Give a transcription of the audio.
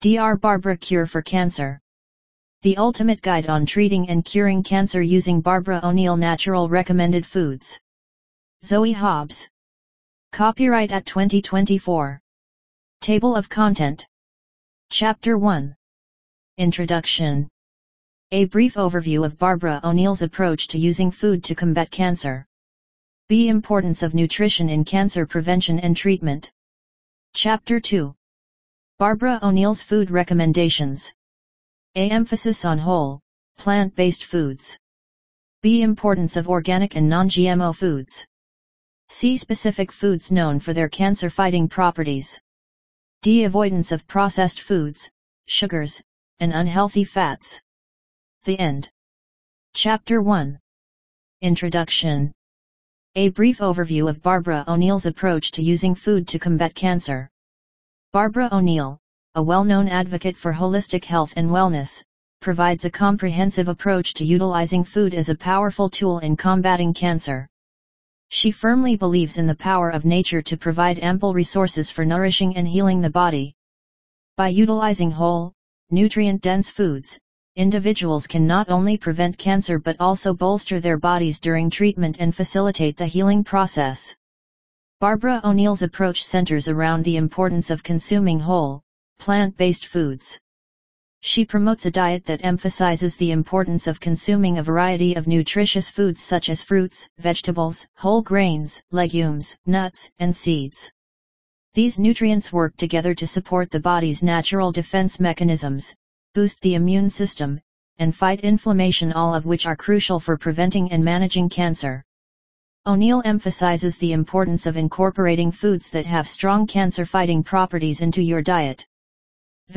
Dr. Barbara Cure for Cancer. The ultimate guide on treating and curing cancer using Barbara O'Neill Natural Recommended Foods. Zoe Hobbs. Copyright at 2024. Table of Content. Chapter 1. Introduction. A brief overview of Barbara O'Neill's approach to using food to combat cancer. B. Importance of nutrition in cancer prevention and treatment. Chapter 2. Barbara O'Neill's food recommendations. A. Emphasis on whole, plant-based foods. B. Importance of organic and non-GMO foods. C. Specific foods known for their cancer-fighting properties. D. Avoidance of processed foods, sugars, and unhealthy fats. The end. Chapter 1. Introduction. A brief overview of Barbara O'Neill's approach to using food to combat cancer. Barbara O'Neill, a well-known advocate for holistic health and wellness, provides a comprehensive approach to utilizing food as a powerful tool in combating cancer. She firmly believes in the power of nature to provide ample resources for nourishing and healing the body. By utilizing whole, nutrient-dense foods, individuals can not only prevent cancer but also bolster their bodies during treatment and facilitate the healing process. Barbara O'Neill's approach centers around the importance of consuming whole, plant-based foods. She promotes a diet that emphasizes the importance of consuming a variety of nutritious foods such as fruits, vegetables, whole grains, legumes, nuts, and seeds. These nutrients work together to support the body's natural defense mechanisms, boost the immune system, and fight inflammation, all of which are crucial for preventing and managing cancer. O'Neill emphasizes the importance of incorporating foods that have strong cancer-fighting properties into your diet.